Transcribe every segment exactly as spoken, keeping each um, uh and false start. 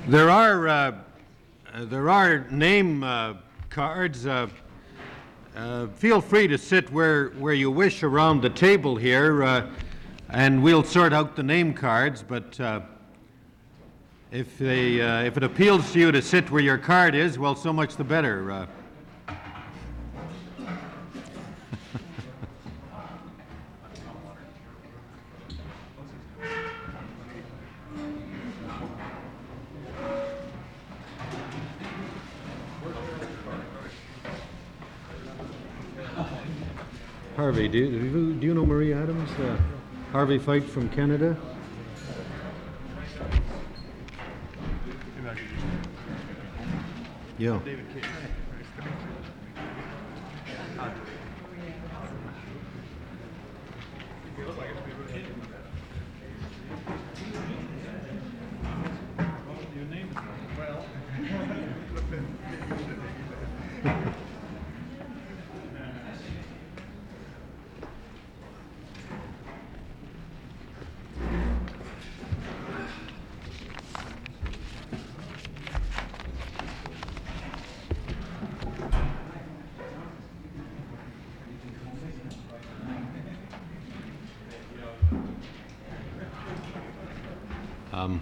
There are uh, uh, there are name uh, cards. Uh, uh, feel free to sit where where you wish around the table here, uh, and we'll sort out the name cards. But uh, if they uh, if it appeals to you to sit where your card is, well, so much the better. Uh, Harvey, do you, do you know Marie Adams? Uh, Harvey Fight from Canada? Yeah. Um,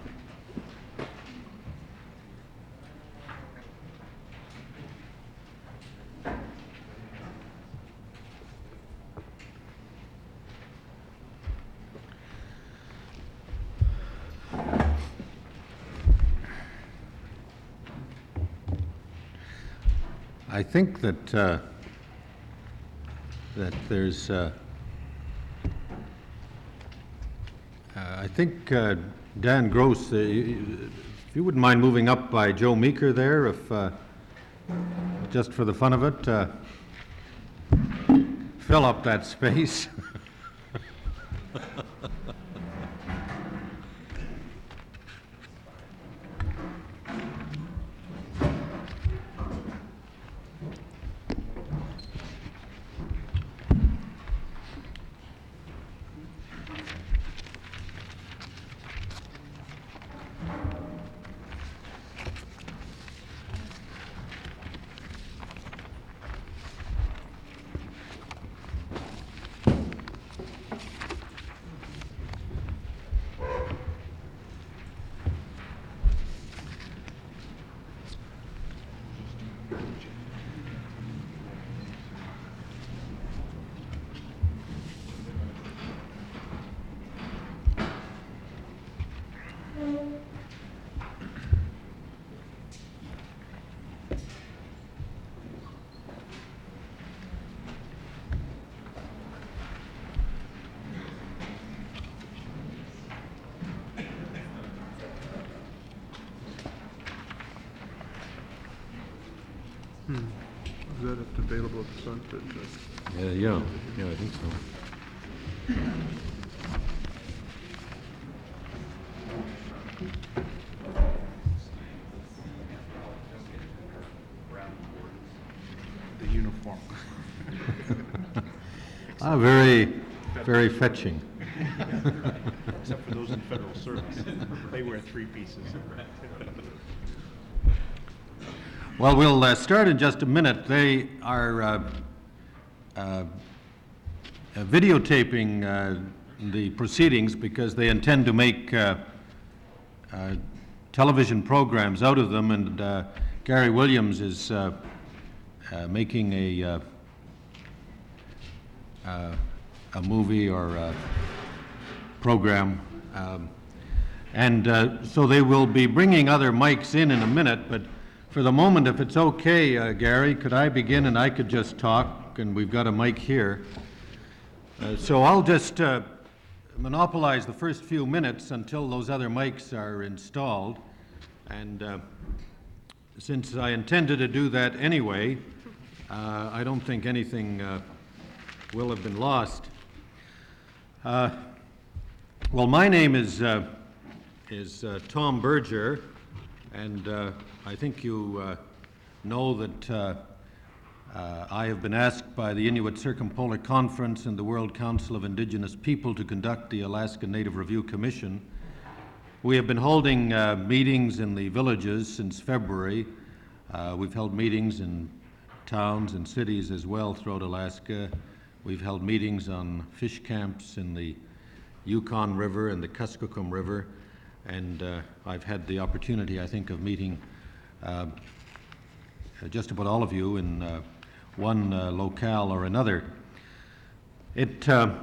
I think that uh, that there's. Uh, uh, I think uh, Dan Gross, uh, if you wouldn't mind moving up by Joe Meeker there, if uh, just for the fun of it, uh, fill up that space. Hmm. Is that available at the front? Uh, Yeah, yeah, yeah, I think so. The uniform. Ah, very, very fetching. Except for those in federal service. They wear three pieces. Well, we'll uh, start in just a minute. They are uh, uh, uh, videotaping uh, the proceedings because they intend to make uh, uh, television programs out of them, and uh, Gary Williams is uh, uh, making a uh, uh, a movie or a program. Um, and uh, so they will be bringing other mics in in a minute, but for the moment, if it's okay, uh, Gary, could I begin and I could just talk, and we've got a mic here. Uh, so I'll just uh, monopolize the first few minutes until those other mics are installed. And uh, since I intended to do that anyway, uh, I don't think anything uh, will have been lost. Uh, well, my name is, uh, is uh, Tom Berger, and uh, I think you uh, know that uh, uh, I have been asked by the Inuit Circumpolar Conference and the World Council of Indigenous People to conduct the Alaska Native Review Commission We have been holding uh, meetings in the villages since February. Uh, we've held meetings in towns and cities as well throughout Alaska. We've held meetings on fish camps in the Yukon River and the Kuskokwim River, and uh, I've had the opportunity, I think, of meeting uh, just about all of you in uh, one uh, locale or another. It uh,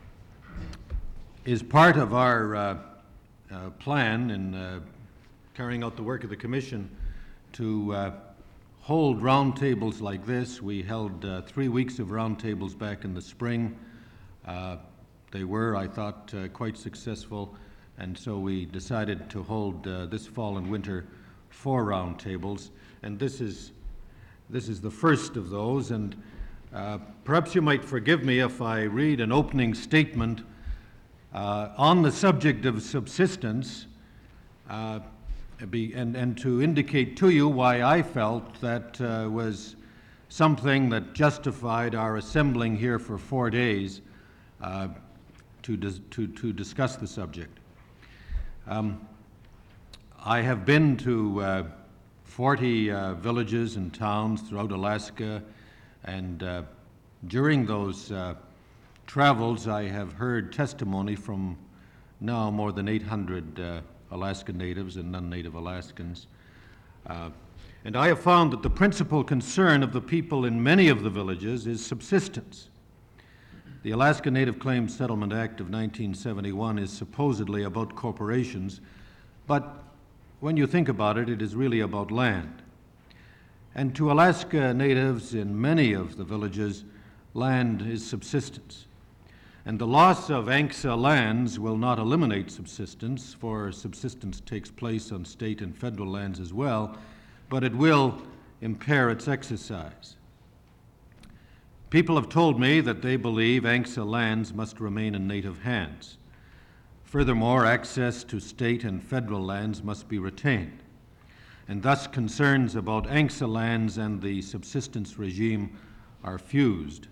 is part of our uh, uh, plan in uh, carrying out the work of the Commission to uh, hold roundtables like this. We held uh, three weeks of roundtables back in the spring. Uh, they were, I thought, uh, quite successful, and so we decided to hold uh, this fall and winter four roundtables, and this is this is the first of those. And uh, perhaps you might forgive me if I read an opening statement uh, on the subject of subsistence. Uh, Be, and, and to indicate to you why I felt that uh, was something that justified our assembling here for four days uh, to, dis to, to discuss the subject. Um, I have been to uh, forty uh, villages and towns throughout Alaska, and uh, during those uh, travels I have heard testimony from now more than eight hundred uh, Alaska Natives and non-Native Alaskans. Uh, and I have found that the principal concern of the people in many of the villages is subsistence. The Alaska Native Claims Settlement Act of nineteen seventy-one is supposedly about corporations, but when you think about it, it is really about land. And to Alaska Natives in many of the villages, land is subsistence. And the loss of A N C S A lands will not eliminate subsistence, for subsistence takes place on state and federal lands as well, but it will impair its exercise. People have told me that they believe A N C S A lands must remain in Native hands. Furthermore, access to state and federal lands must be retained, and thus concerns about A N C S A lands and the subsistence regime are fused.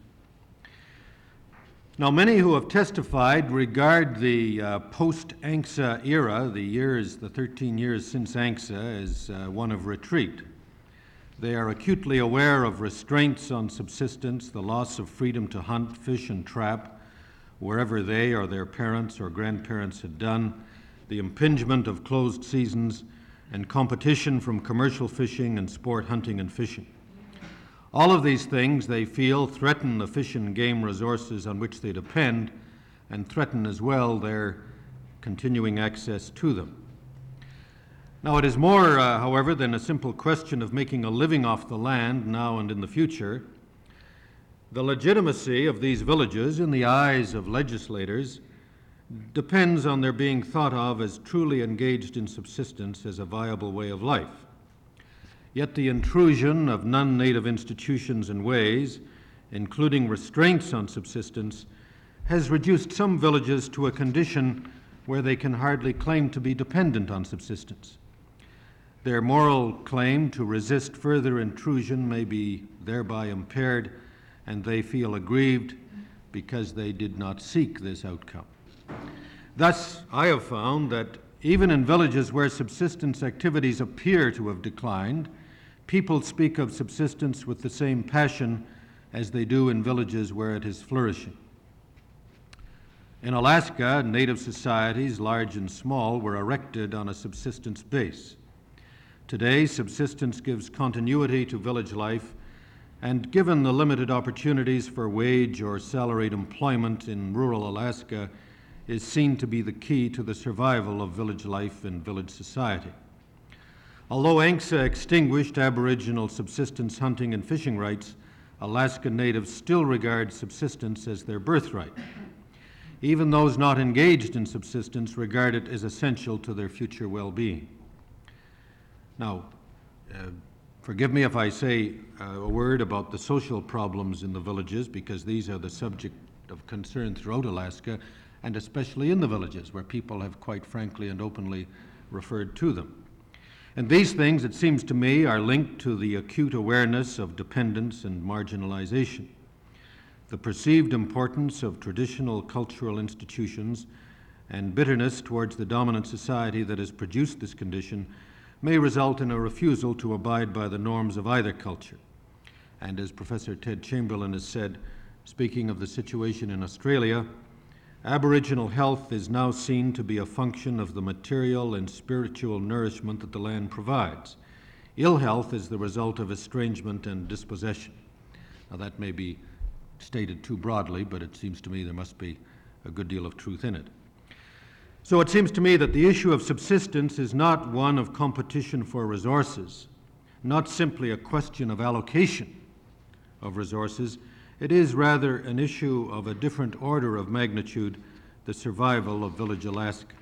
Now, many who have testified regard the uh, post-A N C S A era, the years, the thirteen years since A N C S A, as uh, one of retreat. They are acutely aware of restraints on subsistence, the loss of freedom to hunt, fish, and trap wherever they or their parents or grandparents had done, the impingement of closed seasons, and competition from commercial fishing and sport hunting and fishing. All of these things, they feel, threaten the fish and game resources on which they depend, and threaten as well their continuing access to them. Now, it is more, uh, however, than a simple question of making a living off the land now and in the future. The legitimacy of these villages in the eyes of legislators depends on their being thought of as truly engaged in subsistence as a viable way of life. Yet the intrusion of non-native institutions and ways, including restraints on subsistence, has reduced some villages to a condition where they can hardly claim to be dependent on subsistence. Their moral claim to resist further intrusion may be thereby impaired, and they feel aggrieved because they did not seek this outcome. Thus, I have found that even in villages where subsistence activities appear to have declined, people speak of subsistence with the same passion as they do in villages where it is flourishing. In Alaska, Native societies, large and small, were erected on a subsistence base. Today, subsistence gives continuity to village life, and given the limited opportunities for wage or salaried employment in rural Alaska, is seen to be the key to the survival of village life and village society. Although A N C S A extinguished Aboriginal subsistence hunting and fishing rights, Alaska Natives still regard subsistence as their birthright. Even those not engaged in subsistence regard it as essential to their future well-being. Now, uh, forgive me if I say uh, a word about the social problems in the villages, because these are the subject of concern throughout Alaska, and especially in the villages where people have quite frankly and openly referred to them. And these things, it seems to me, are linked to the acute awareness of dependence and marginalization. The perceived importance of traditional cultural institutions and bitterness towards the dominant society that has produced this condition may result in a refusal to abide by the norms of either culture. And as Professor Ted Chamberlain has said, speaking of the situation in Australia, Aboriginal health is now seen to be a function of the material and spiritual nourishment that the land provides. Ill health is the result of estrangement and dispossession. Now that may be stated too broadly, but it seems to me there must be a good deal of truth in it. So it seems to me that the issue of subsistence is not one of competition for resources, not simply a question of allocation of resources. It is rather an issue of a different order of magnitude, the survival of Village Alaska.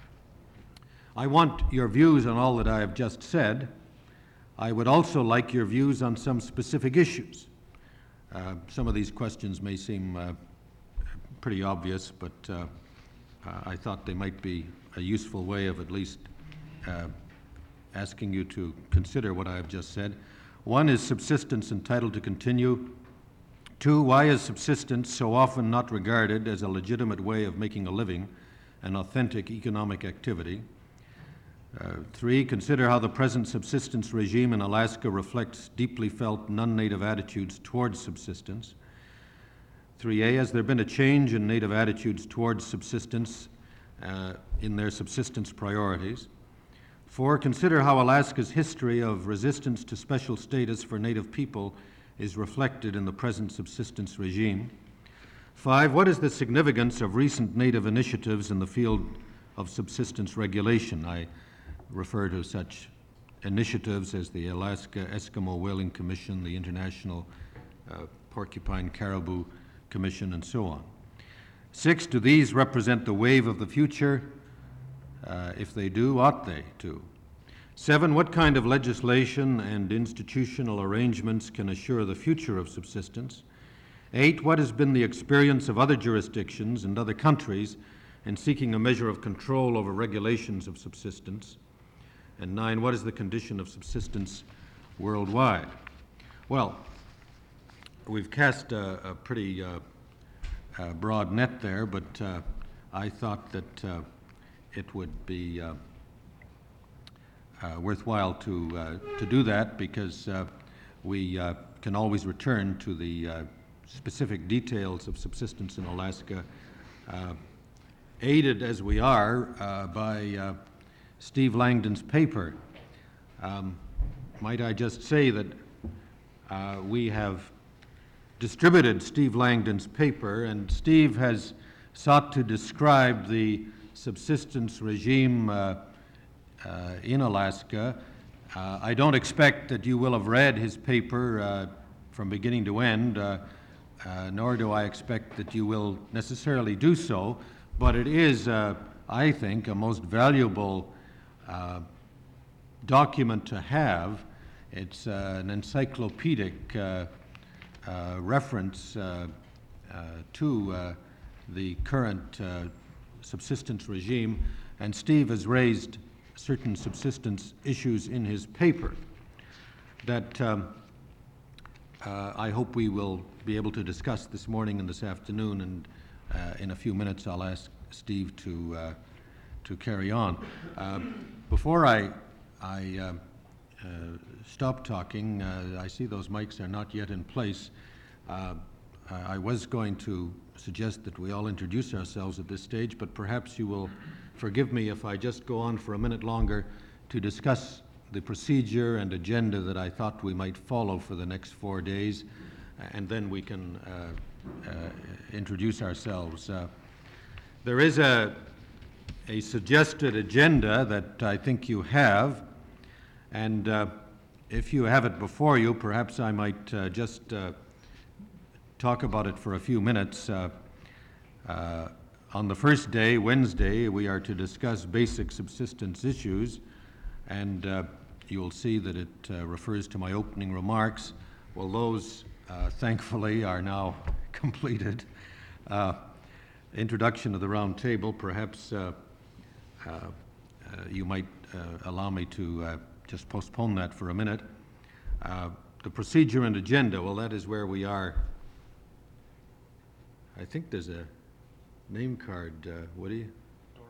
I want your views on all that I have just said. I would also like your views on some specific issues. Uh, some of these questions may seem uh, pretty obvious, but uh, uh, I thought they might be a useful way of at least uh, asking you to consider what I have just said. One, is subsistence entitled to continue? Two, why is subsistence so often not regarded as a legitimate way of making a living, an authentic economic activity? Uh, three, consider how the present subsistence regime in Alaska reflects deeply felt non-native attitudes towards subsistence. three A, has there been a change in native attitudes towards subsistence uh, in their subsistence priorities? Four, consider how Alaska's history of resistance to special status for native people is reflected in the present subsistence regime. Five, what is the significance of recent native initiatives in the field of subsistence regulation? I refer to such initiatives as the Alaska Eskimo Whaling Commission, the International uh, Porcupine Caribou Commission, and so on. Six, do these represent the wave of the future? Uh, if they do, ought they to? Seven, what kind of legislation and institutional arrangements can assure the future of subsistence? Eight, what has been the experience of other jurisdictions and other countries in seeking a measure of control over regulations of subsistence? And nine, what is the condition of subsistence worldwide? Well, we've cast a, a pretty uh, uh, broad net there, but uh, I thought that uh, it would be uh, Uh, worthwhile to uh, to do that, because uh, we uh, can always return to the uh, specific details of subsistence in Alaska, uh, aided as we are uh, by uh, Steve Langdon's paper. Um, might I just say that uh, we have distributed Steve Langdon's paper, and Steve has sought to describe the subsistence regime uh, Uh, in Alaska. Uh, I don't expect that you will have read his paper uh, from beginning to end, uh, uh, nor do I expect that you will necessarily do so, but it is, uh, I think, a most valuable uh, document to have. It's uh, an encyclopedic uh, uh, reference uh, uh, to uh, the current uh, subsistence regime, and Steve has raised certain subsistence issues in his paper that um, uh, I hope we will be able to discuss this morning and this afternoon, and uh, in a few minutes I'll ask Steve to uh, to carry on. Uh, before I, I uh, uh, stop talking, uh, I see those mics are not yet in place. Uh, I was going to suggest that we all introduce ourselves at this stage, but perhaps you will forgive me if I just go on for a minute longer to discuss the procedure and agenda that I thought we might follow for the next four days, and then we can uh, uh, introduce ourselves. Uh, there is a, a suggested agenda that I think you have, and uh, if you have it before you, perhaps I might uh, just uh, talk about it for a few minutes. Uh, uh, On the first day, Wednesday, we are to discuss basic subsistence issues, and uh, you will see that it uh, refers to my opening remarks. Well, those, uh, thankfully, are now completed. Uh, introduction of the round table, perhaps uh, uh, uh, you might uh, allow me to uh, just postpone that for a minute. Uh, the procedure and agenda, well, that is where we are. I think there's a name card, uh, Woody? Oh,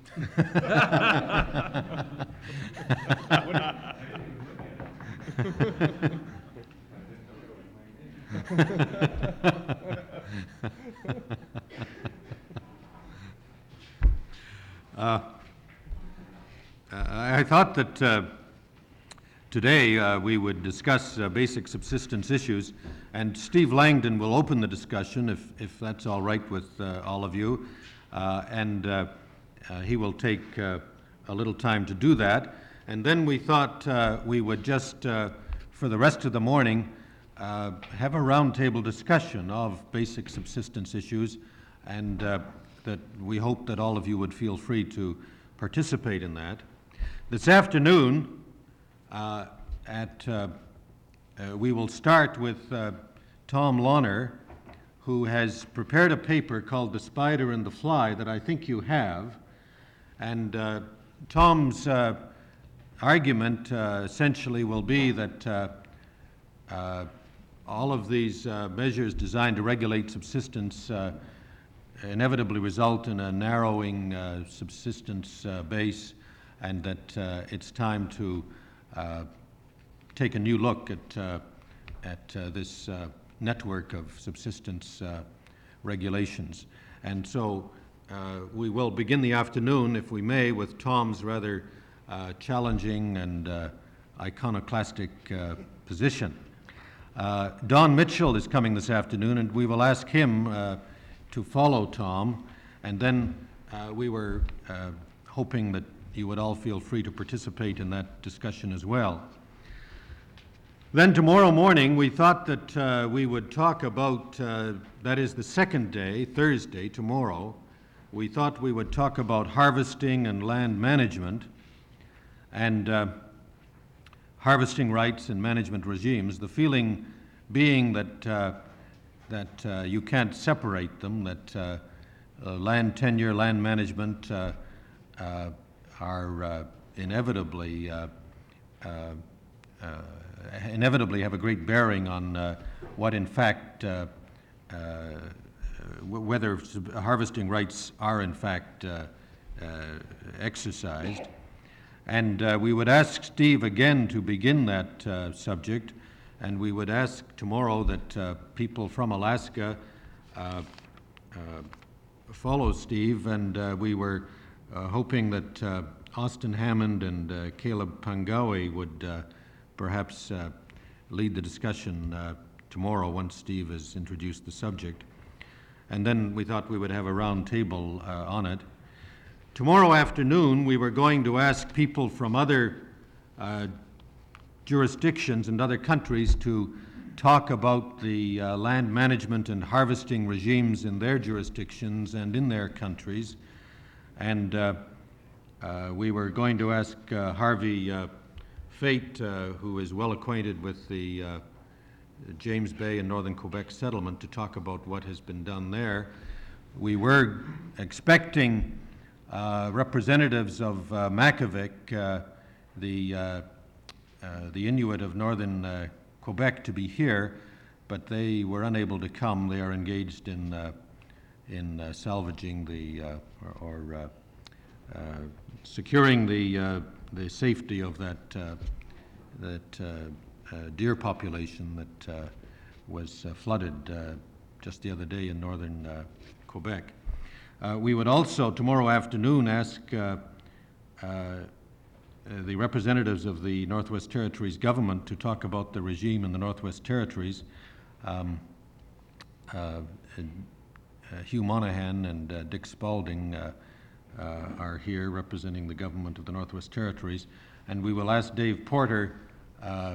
Uh, I I thought that uh, today uh, we would discuss uh, basic subsistence issues, and Steve Langdon will open the discussion if, if that's all right with uh, all of you, uh, and uh, uh, he will take uh, a little time to do that. And then we thought uh, we would just, uh, for the rest of the morning, uh, have a roundtable discussion of basic subsistence issues, and uh, that we hope that all of you would feel free to participate in that. This afternoon, uh, at, uh, uh, we will start with uh, Tom Lawner, who has prepared a paper called The Spider and the Fly that I think you have. And uh, Tom's uh, argument uh, essentially will be that uh, uh, all of these uh, measures designed to regulate subsistence uh, inevitably result in a narrowing uh, subsistence uh, base, and that uh, it's time to uh, take a new look at, uh, at uh, this uh, network of subsistence uh, regulations. And so uh, we will begin the afternoon, if we may, with Tom's rather uh, challenging and uh, iconoclastic uh, position. Uh, Don Mitchell is coming this afternoon, and we will ask him uh, to follow Tom, and then uh, we were uh, hoping that you would all feel free to participate in that discussion as well. Then tomorrow morning, we thought that uh, we would talk about, uh, that is the second day, Thursday, tomorrow, we thought we would talk about harvesting and land management, and uh, harvesting rights and management regimes, the feeling being that uh, that uh, you can't separate them, that uh, uh, land tenure, land management uh, uh, are uh, inevitably uh, uh, uh, inevitably have a great bearing on uh, what in fact uh, uh, w- whether sub- harvesting rights are in fact uh, uh, exercised. And uh, we would ask Steve again to begin that uh, subject, and we would ask tomorrow that uh, people from Alaska uh, uh, follow Steve, and uh, we were uh, hoping that uh, Austin Hammond and uh, Caleb Pangawi would uh, perhaps uh, lead the discussion uh, tomorrow once Steve has introduced the subject. And then we thought we would have a round table uh, on it. Tomorrow afternoon, we were going to ask people from other uh, jurisdictions and other countries to talk about the uh, land management and harvesting regimes in their jurisdictions and in their countries. And uh, uh, we were going to ask uh, Harvey uh, Fate, uh, who is well acquainted with the uh, James Bay and Northern Quebec settlement, to talk about what has been done there. We were expecting uh, representatives of uh, Makivik, uh, the uh, Uh, the Inuit of northern uh, Quebec, to be here, but they were unable to come. They are engaged in uh, in uh, salvaging the uh, or, or uh, uh, securing the uh, the safety of that uh, that uh, uh, deer population that uh, was uh, flooded uh, just the other day in northern uh, Quebec. Uh, we would also tomorrow afternoon ask Uh, uh, Uh, the representatives of the Northwest Territories government to talk about the regime in the Northwest Territories. Um, uh, and, uh, Hugh Monahan and uh, Dick Spalding uh, uh, are here representing the government of the Northwest Territories, and we will ask Dave Porter uh,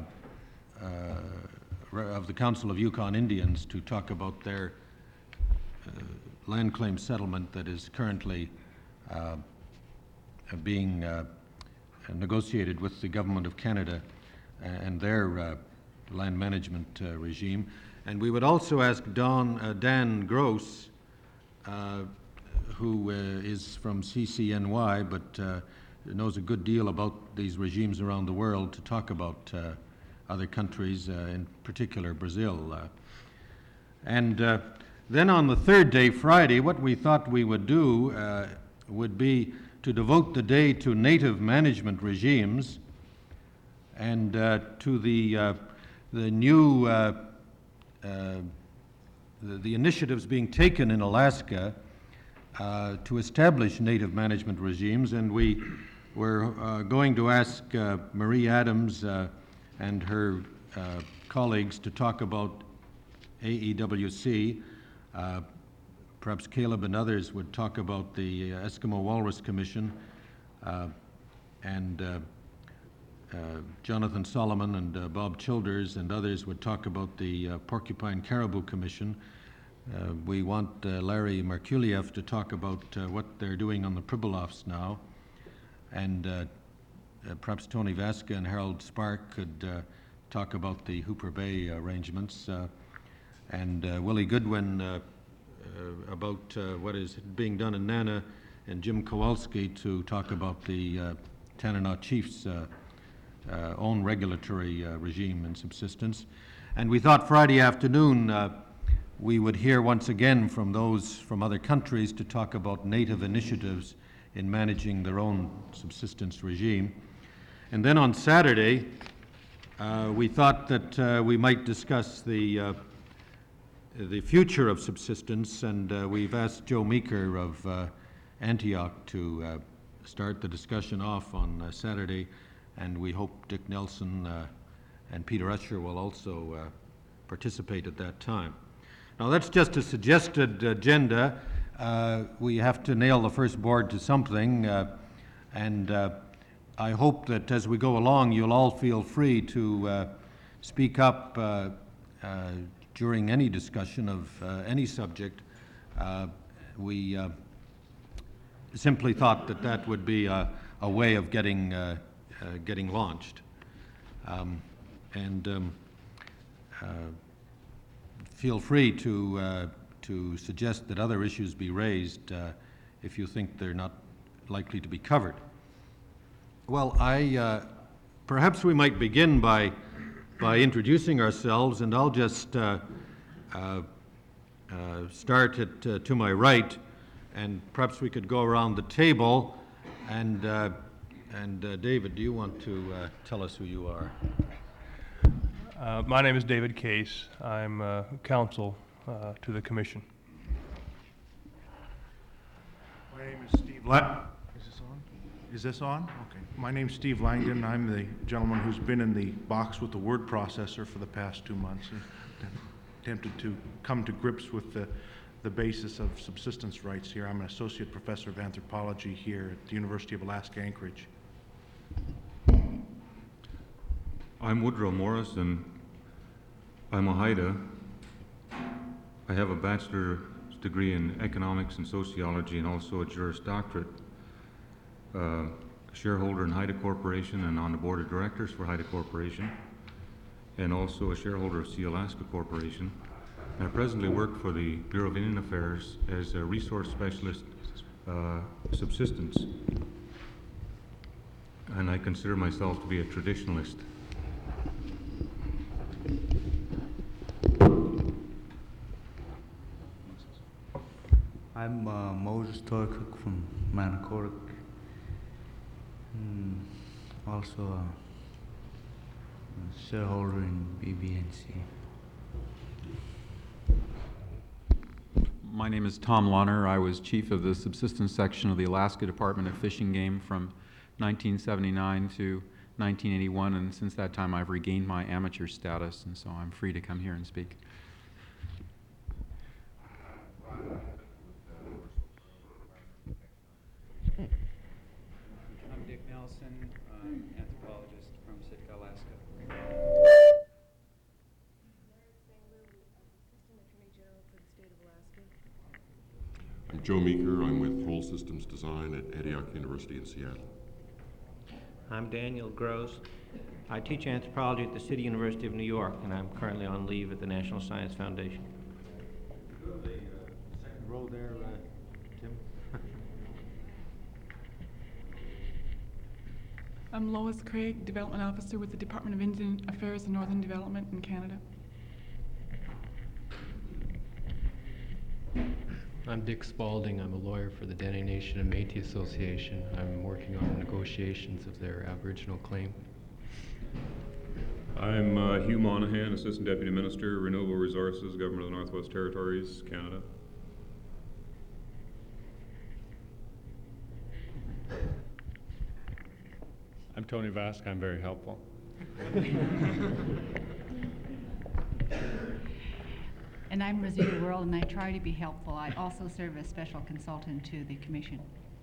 uh, of the Council of Yukon Indians to talk about their uh, land claim settlement that is currently uh, being uh, negotiated with the Government of Canada and their uh, land management uh, regime. And we would also ask Don, uh, Dan Gross, uh, who uh, is from C C N Y, but uh, knows a good deal about these regimes around the world, to talk about uh, other countries, uh, in particular Brazil. Uh, and uh, then on the third day, Friday, what we thought we would do uh, would be to devote the day to native management regimes and uh, to the, uh, the new uh, uh, the, the initiatives being taken in Alaska uh, to establish native management regimes. And we were uh, going to ask uh, Marie Adams uh, and her uh, colleagues to talk about A E W C. Uh, perhaps Caleb and others would talk about the Eskimo Walrus Commission, uh, and uh, uh, Jonathan Solomon and uh, Bob Childers and others would talk about the uh, Porcupine Caribou Commission. Uh, we want uh, Larry Markuliev to talk about uh, what they're doing on the Pribilofs now, and uh, uh, perhaps Tony Vasca and Harold Spark could uh, talk about the Hooper Bay arrangements, uh, and uh, Willie Goodwin uh, uh, about uh, what is being done in Nana, and Jim Kowalski to talk about the uh, Tanana Chiefs' uh, uh, own regulatory uh, regime and subsistence. And we thought Friday afternoon uh, we would hear once again from those from other countries to talk about native initiatives in managing their own subsistence regime. And then on Saturday, uh, we thought that uh, we might discuss the uh, the future of subsistence, and uh, we've asked Joe Meeker of uh, Antioch to uh, start the discussion off on uh, Saturday, and we hope Dick Nelson uh, and Peter Usher will also uh, participate at that time. Now, that's just a suggested agenda. Uh, we have to nail the first board to something, uh, and uh, I hope that as we go along, you'll all feel free to uh, speak up uh, uh, during any discussion of uh, any subject. Uh, we uh, simply thought that that would be a, a way of getting uh, uh, getting launched, um, and um, uh, feel free to uh, to suggest that other issues be raised uh, if you think they're not likely to be covered. Well, I uh, perhaps we might begin by by introducing ourselves, and I'll just uh, uh, uh, start at uh, to my right, and perhaps we could go around the table. And uh, and uh, David, do you want to uh, tell us who you are? Uh, my name is David Case. I'm uh, counsel uh, to the commission. My name is Steve La- Is this on? Is this on? Okay. My name's Steve Langdon. I'm the gentleman who's been in the box with the word processor for the past two months and attempted to come to grips with the, the basis of subsistence rights here. I'm an associate professor of anthropology here at the University of Alaska Anchorage. I'm Woodrow Morris, and I'm a Haida. I have a bachelor's degree in economics and sociology, and also a Juris Doctorate. Uh, shareholder in Haida Corporation and on the board of directors for Haida Corporation, and also a shareholder of Sea Alaska Corporation. And I presently work for the Bureau of Indian Affairs as a resource specialist, uh, subsistence. And I consider myself to be a traditionalist. I'm uh, Moses Toycook from Manakorik. Mm, also a, a shareholder in B B N C. My name is Tom Launer. I was chief of the subsistence section of the Alaska Department of Fish and Game from nineteen seventy-nine to nineteen eighty-one, and since that time I've regained my amateur status, and so I'm free to come here and speak. I'm Dick Nelson, um, anthropologist from Sitka, Alaska. I'm Joe Meeker. I'm with Whole Systems Design at Antioch University in Seattle. I'm Daniel Gross. I teach anthropology at the City University of New York, and I'm currently on leave at the National Science Foundation. Go to the uh, second row there, uh, Tim. I'm Lois Craig, Development Officer with the Department of Indian Affairs and Northern Development in Canada. I'm Dick Spalding. I'm a lawyer for the Dene Nation and Métis Association. I'm working on negotiations of their Aboriginal claim. I'm uh, Hugh Monahan, Assistant Deputy Minister, Renewable Resources, Government of the Northwest Territories, Canada. I'm Tony Vask. I'm very helpful. And I'm Rosita World, and I try to be helpful. I also serve as special consultant to the Commission.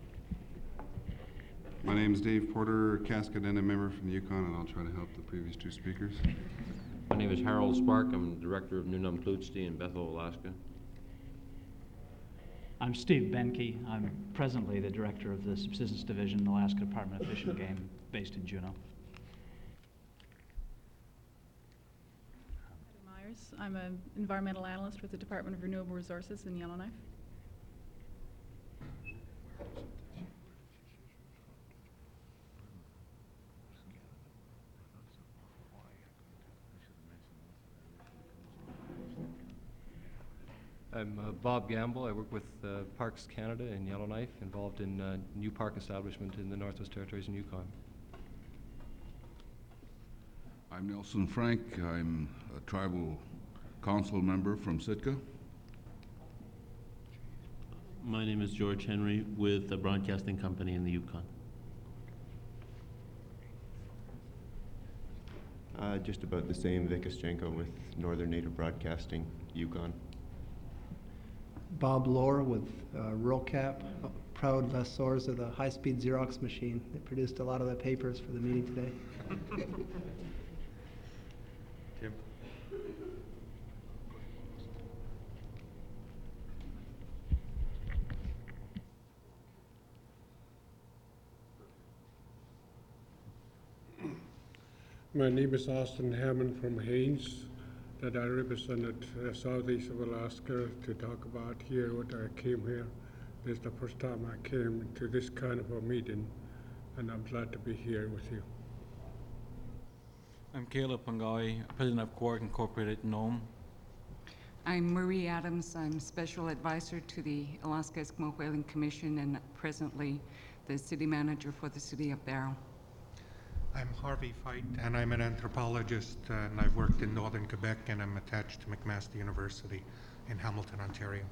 My name is Dave Porter, Cascadena member from the Yukon, and I'll try to help the previous two speakers. My name is Harold Spark. I'm Director of Nunamplutsti in Bethel, Alaska. I'm Steve Benke. I'm presently the Director of the Subsistence Division in the Alaska Department of Fish and Game, based in Juneau. Myers. I'm an environmental analyst with the Department of Renewable Resources in Yellowknife. I'm uh, Bob Gamble. I work with uh, Parks Canada in Yellowknife, involved in uh, new park establishment in the Northwest Territories and Yukon. I'm Nelson Frank. I'm a tribal council member from Sitka. My name is George Henry with the Broadcasting Company in the Yukon. Uh, just about the same, Vic Oschenko with Northern Native Broadcasting, Yukon. Bob Lohr with uh, Rural Cap, proud lessors of the high-speed Xerox machine that produced a lot of the papers for the meeting today. Tim. My name is Austin Hammond from Haines, that I represented uh, southeast of Alaska to talk about here what I came here. This is the first time I came to this kind of a meeting, and I'm glad to be here with you. I'm Caleb Pangai, President of Quark Incorporated, Nome. I'm Marie Adams. I'm Special Advisor to the Alaska Eskimo Whaling Commission and presently the City Manager for the City of Barrow. I'm Harvey Feit, and I'm an anthropologist, uh, and I've worked in northern Quebec, and I'm attached to McMaster University in Hamilton, Ontario.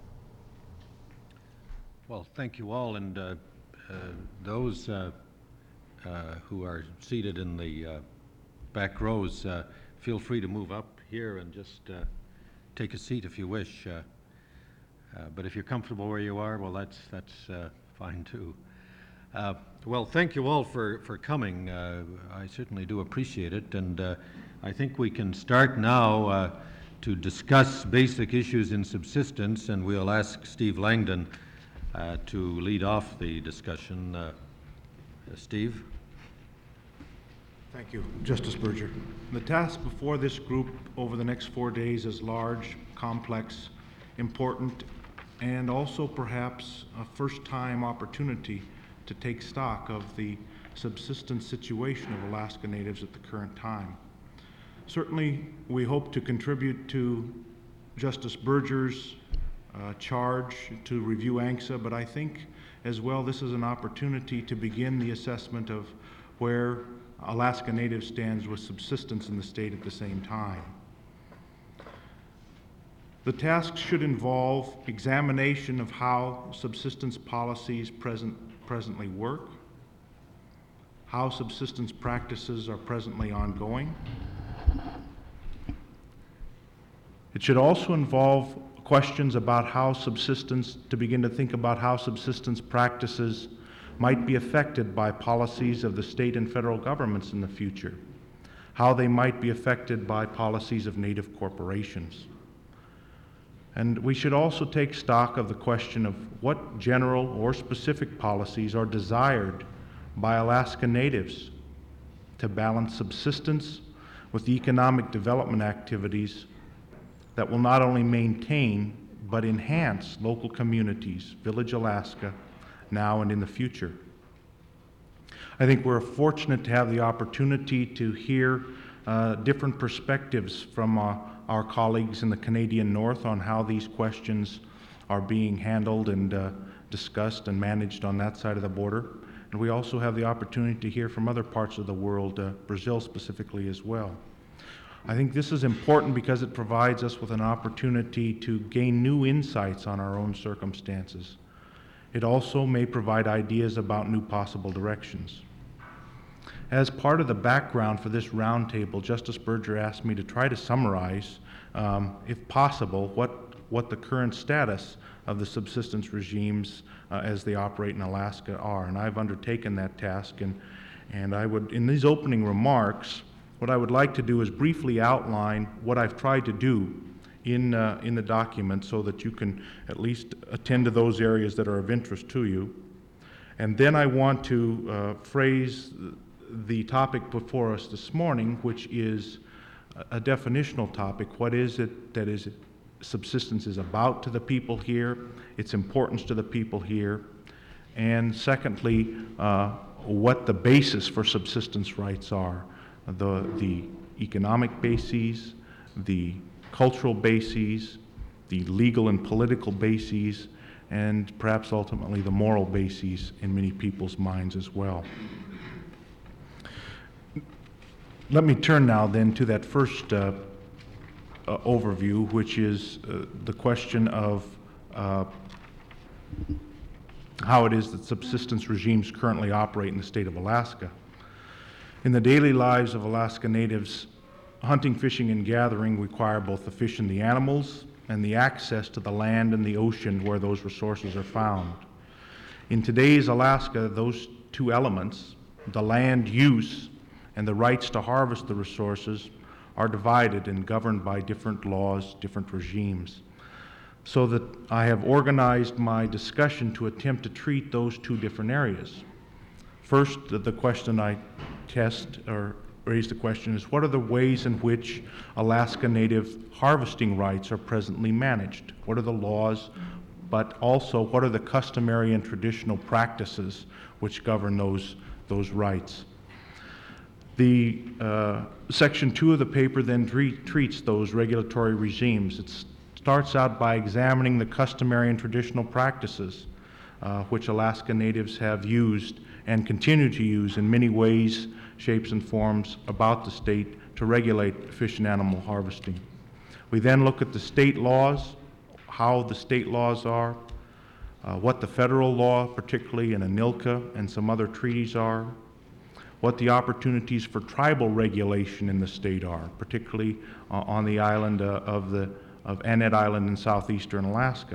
Well, thank you all, and uh, uh, those uh, uh, who are seated in the uh, back rows, uh, feel free to move up here and just uh, take a seat if you wish. Uh, uh, but if you're comfortable where you are, well, that's that's uh, fine too. Uh, well, thank you all for, for coming. Uh, I certainly do appreciate it, and uh, I think we can start now uh, to discuss basic issues in subsistence, and we'll ask Steve Langdon uh, to lead off the discussion. Uh, uh, Steve? Thank you, Justice Berger. The task before this group over the next four days is large, complex, important, and also perhaps a first-time opportunity to take stock of the subsistence situation of Alaska Natives at the current time. Certainly, we hope to contribute to Justice Berger's uh, charge to review A N C S A, but I think as well this is an opportunity to begin the assessment of where Alaska Native stands with subsistence in the state at the same time. The task should involve examination of how subsistence policies present presently work, how subsistence practices are presently ongoing. It should also involve questions about how subsistence, to begin to think about how subsistence practices might be affected by policies of the state and federal governments in the future, how they might be affected by policies of Native corporations. And we should also take stock of the question of what general or specific policies are desired by Alaska Natives to balance subsistence with economic development activities that will not only maintain but enhance local communities, Village Alaska, now and in the future. I think we're fortunate to have the opportunity to hear uh, different perspectives from uh, our colleagues in the Canadian North on how these questions are being handled and uh, discussed and managed on that side of the border. And we also have the opportunity to hear from other parts of the world, uh, Brazil specifically as well. I think this is important because it provides us with an opportunity to gain new insights on our own circumstances. It also may provide ideas about new possible directions. As part of the background for this roundtable, Justice Berger asked me to try to summarize, um, if possible, what, what the current status of the subsistence regimes uh, as they operate in Alaska are. And I've undertaken that task, and, and I would, in these opening remarks, what I would like to do is briefly outline what I've tried to do in, uh, in the document so that you can at least attend to those areas that are of interest to you. And then I want to uh, phrase the topic before us this morning, which is a definitional topic. What is it that is subsistence is about to the people here, its importance to the people here, and secondly, uh, what the basis for subsistence rights are, the, the economic bases, the cultural bases, the legal and political bases, and perhaps ultimately the moral bases in many people's minds as well. Let me turn now then to that first uh, uh, overview, which is uh, the question of uh, how it is that subsistence regimes currently operate in the state of Alaska. In the daily lives of Alaska Natives, hunting, fishing, and gathering require both the fish and the animals and the access to the land and the ocean where those resources are found. In today's Alaska, those two elements, the land use and the rights to harvest the resources, are divided and governed by different laws, different regimes. So that I have organized my discussion to attempt to treat those two different areas. First, the question I test or raise the question is, what are the ways in which Alaska Native harvesting rights are presently managed? What are the laws, but also what are the customary and traditional practices which govern those, those rights? The uh, section two of the paper then treat, treats those regulatory regimes. It starts out by examining the customary and traditional practices uh, which Alaska Natives have used and continue to use in many ways, shapes, and forms about the state to regulate fish and animal harvesting. We then look at the state laws, how the state laws are, uh, what the federal law, particularly in ANILCA and some other treaties are, what the opportunities for tribal regulation in the state are, particularly uh, on the island uh, of, the, of Annette Island in southeastern Alaska.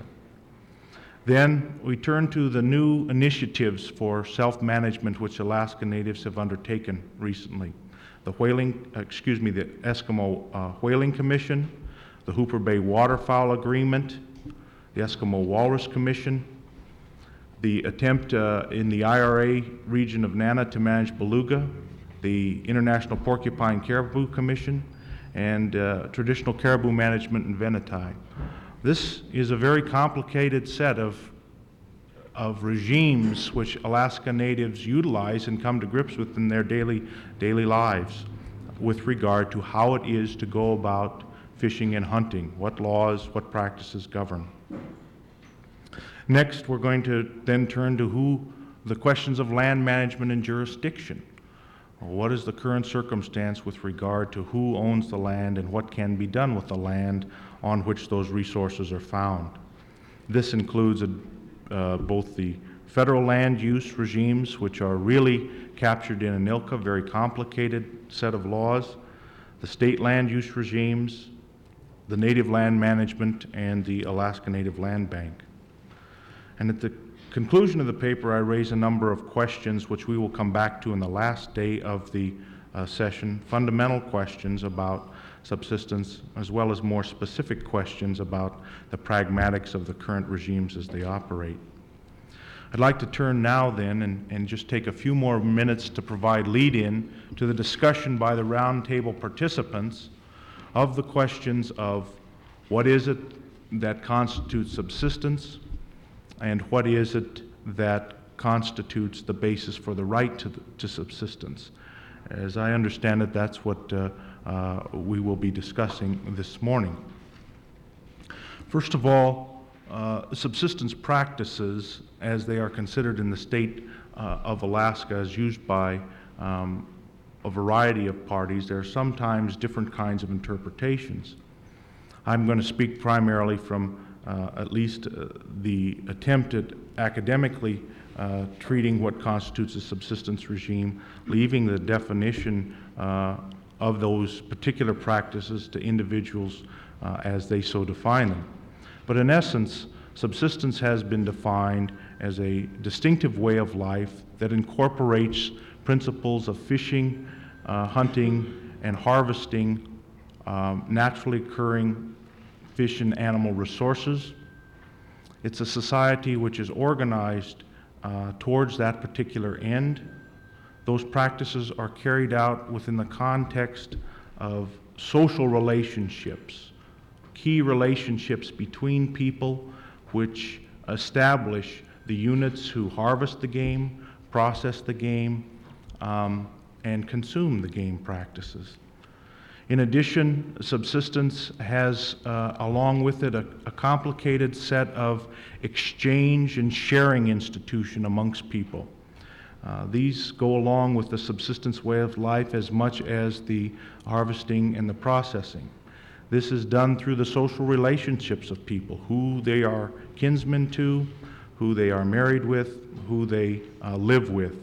Then we turn to the new initiatives for self-management which Alaska Natives have undertaken recently. The whaling, uh, excuse me, the Eskimo uh, Whaling Commission, the Hooper Bay Waterfowl Agreement, the Eskimo Walrus Commission, the attempt uh, in the I R A region of NANA to manage beluga, the International Porcupine Caribou Commission, and uh, traditional caribou management in Veneti. This is a very complicated set of, of regimes which Alaska Natives utilize and come to grips with in their daily, daily lives with regard to how it is to go about fishing and hunting, what laws, what practices govern. Next, we're going to then turn to who the questions of land management and jurisdiction. What is the current circumstance with regard to who owns the land and what can be done with the land on which those resources are found? This includes a, uh, both the federal land use regimes, which are really captured in ANILCA, very complicated set of laws, the state land use regimes, the Native Land Management, and the Alaska Native Land Bank. And at the conclusion of the paper, I raise a number of questions which we will come back to in the last day of the uh, session, fundamental questions about subsistence, as well as more specific questions about the pragmatics of the current regimes as they operate. I'd like to turn now then and, and just take a few more minutes to provide lead-in to the discussion by the roundtable participants of the questions of what is it that constitutes subsistence, and what is it that constitutes the basis for the right to, the, to subsistence. As I understand it, that's what uh, uh, we will be discussing this morning. First of all, uh, subsistence practices, as they are considered in the state uh, of Alaska, as used by um, a variety of parties, there are sometimes different kinds of interpretations. I'm going to speak primarily from uh, at least uh, the attempt at academically uh, treating what constitutes a subsistence regime, leaving the definition uh, of those particular practices to individuals uh, as they so define them. But in essence, subsistence has been defined as a distinctive way of life that incorporates principles of fishing, uh, hunting, and harvesting um, naturally occurring fish and animal resources. It's a society which is organized uh, towards that particular end. Those practices are carried out within the context of social relationships, key relationships between people which establish the units who harvest the game, process the game, um, and consume the game practices. In addition, subsistence has, uh, along with it, a, a complicated set of exchange and sharing institution amongst people. Uh, these go along with the subsistence way of life as much as the harvesting and the processing. This is done through the social relationships of people, who they are kinsmen to, who they are married with, who they uh, live with.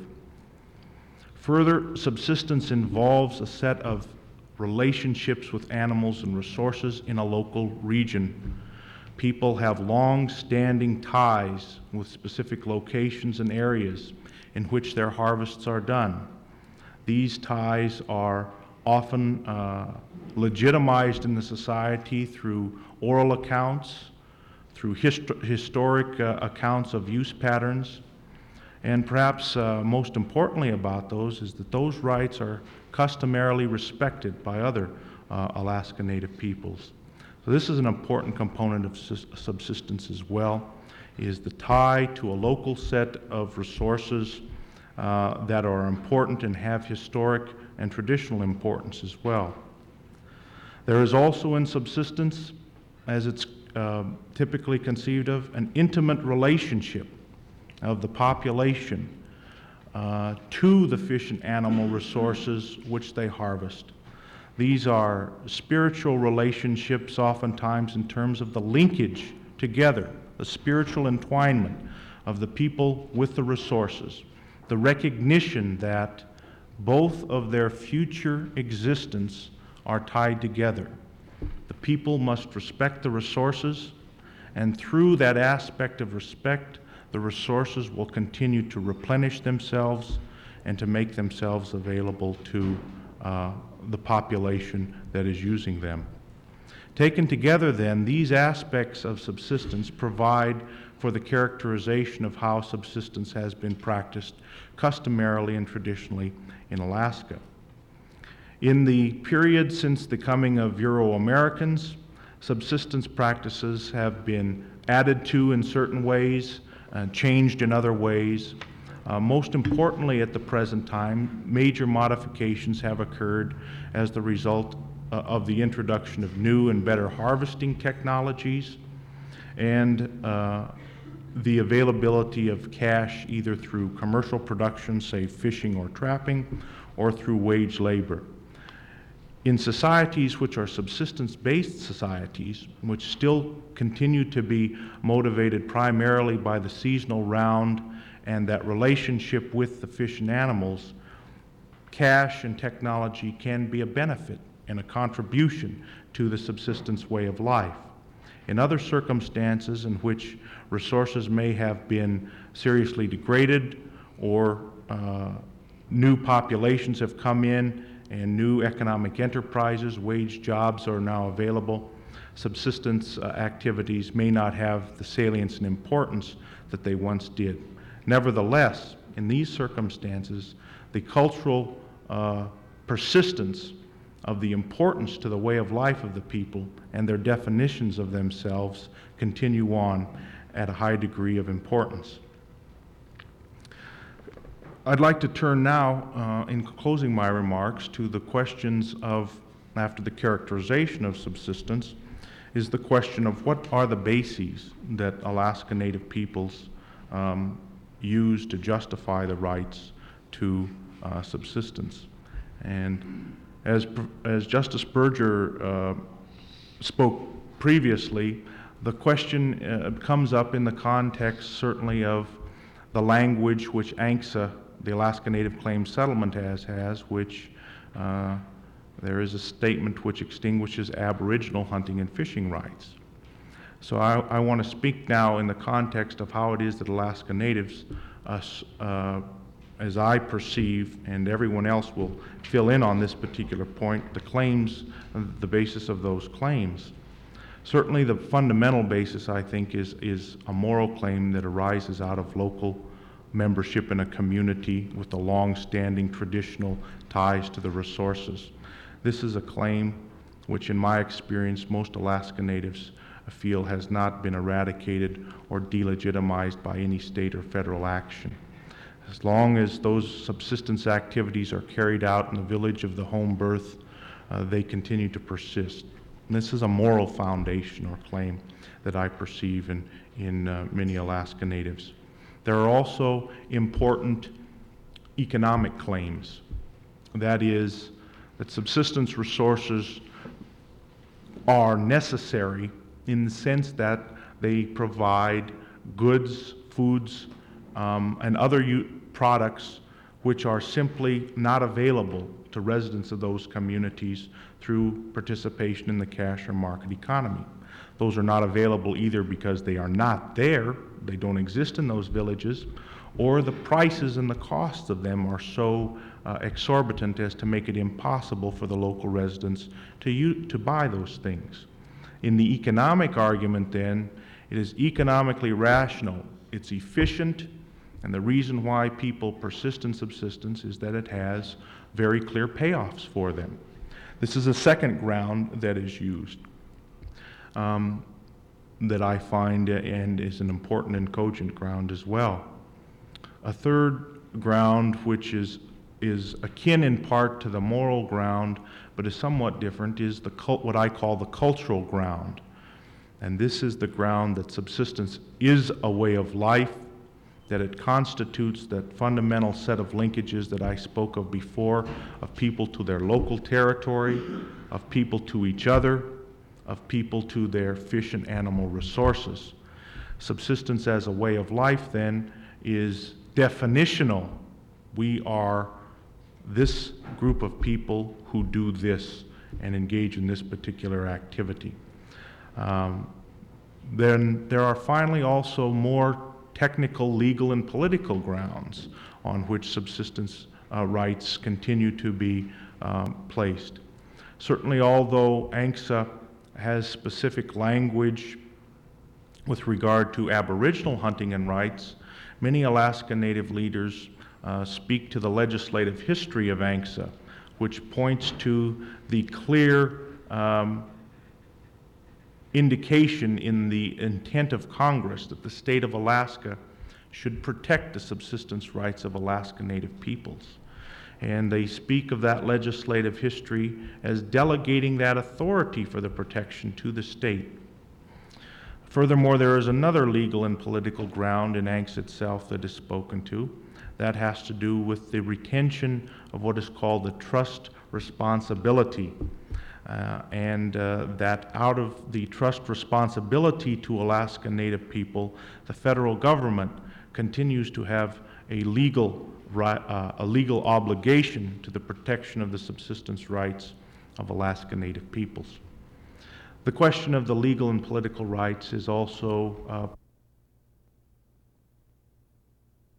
Further, subsistence involves a set of relationships with animals and resources in a local region. People have long-standing ties with specific locations and areas in which their harvests are done. These ties are often uh, legitimized in the society through oral accounts, through hist- historic uh, accounts of use patterns, and perhaps uh, most importantly about those is that those rights are customarily respected by other uh, Alaska Native peoples. So this is an important component of subsistence as well, is the tie to a local set of resources uh, that are important and have historic and traditional importance as well. There is also in subsistence, as it's uh, typically conceived of, an intimate relationship of the population uh, to the fish and animal resources which they harvest. These are spiritual relationships, oftentimes in terms of the linkage together, the spiritual entwinement of the people with the resources, the recognition that both of their future existence are tied together. The people must respect the resources, and through that aspect of respect, the resources will continue to replenish themselves and to make themselves available to uh, the population that is using them. Taken together then, these aspects of subsistence provide for the characterization of how subsistence has been practiced customarily and traditionally in Alaska. In the period since the coming of Euro-Americans, subsistence practices have been added to in certain ways, uh, changed in other ways. Uh, most importantly at the present time, major modifications have occurred as the result uh, of the introduction of new and better harvesting technologies and uh, the availability of cash either through commercial production, say fishing or trapping, or through wage labor. In societies which are subsistence-based societies, which still continue to be motivated primarily by the seasonal round and that relationship with the fish and animals, cash and technology can be a benefit and a contribution to the subsistence way of life. In other circumstances in which resources may have been seriously degraded or uh, new populations have come in and new economic enterprises, wage jobs are now available, subsistence uh, activities may not have the salience and importance that they once did. Nevertheless, in these circumstances, the cultural uh, persistence of the importance to the way of life of the people and their definitions of themselves continue on at a high degree of importance. I'd like to turn now, uh, in closing my remarks, to the questions of, after the characterization of subsistence, is the question of what are the bases that Alaska Native peoples um, use to justify the rights to uh, subsistence. And as, as Justice Berger uh, spoke previously, the question uh, comes up in the context certainly of the language which A N C S A, the Alaska Native Claims Settlement, has, has which uh, there is a statement which extinguishes Aboriginal hunting and fishing rights. So I, I want to speak now in the context of how it is that Alaska Natives, uh, uh, as I perceive, and everyone else will fill in on this particular point, the claims, the basis of those claims. Certainly the fundamental basis, I think, is, is a moral claim that arises out of local membership in a community with the long-standing traditional ties to the resources. This is a claim which, in my experience, most Alaska Natives feel has not been eradicated or delegitimized by any state or federal action. As long as those subsistence activities are carried out in the village of the home birth, uh, they continue to persist. And this is a moral foundation or claim that I perceive in, in uh, many Alaska Natives. There are also important economic claims. That is, that subsistence resources are necessary in the sense that they provide goods, foods, um, and other u products which are simply not available to residents of those communities through participation in the cash or market economy. Those are not available either because they are not there, they don't exist in those villages, or the prices and the costs of them are so uh, exorbitant as to make it impossible for the local residents to, u to buy those things. In the economic argument then, it is economically rational, it's efficient, and the reason why people persist in subsistence is that it has very clear payoffs for them. This is a second ground that is used, um, that I find uh, and is an important and cogent ground as well. A third ground, which is, is akin in part to the moral ground, but is somewhat different, is the cult, what I call the cultural ground. And this is the ground that subsistence is a way of life, that it constitutes that fundamental set of linkages that I spoke of before, of people to their local territory, of people to each other, of people to their fish and animal resources. Subsistence as a way of life, then, is definitional. We are this group of people who do this and engage in this particular activity. Um, then there are finally also more technical, legal, and political grounds on which subsistence uh, rights continue to be um, placed. Certainly, although A N C S A has specific language with regard to Aboriginal hunting and rights, many Alaska Native leaders uh, speak to the legislative history of A N C S A, which points to the clear um, indication in the intent of Congress that the state of Alaska should protect the subsistence rights of Alaska Native peoples. And they speak of that legislative history as delegating that authority for the protection to the state. Furthermore, there is another legal and political ground in A N C S A itself that is spoken to. That has to do with the retention of what is called the trust responsibility. Uh, and uh, that out of the trust responsibility to Alaska Native people, the federal government continues to have a legal, uh, a legal obligation to the protection of the subsistence rights of Alaska Native peoples. The question of the legal and political rights is also uh,